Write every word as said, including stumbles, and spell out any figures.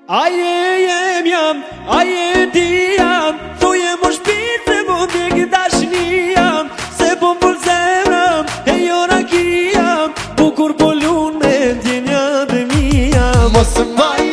Aje jem jam, aje ti jam, thuje mo shpirë se po t'jek dashnia, se po m'fol zemra, e jo rakia, bukur po lun me t'jenja dhe mija. Mos më vaj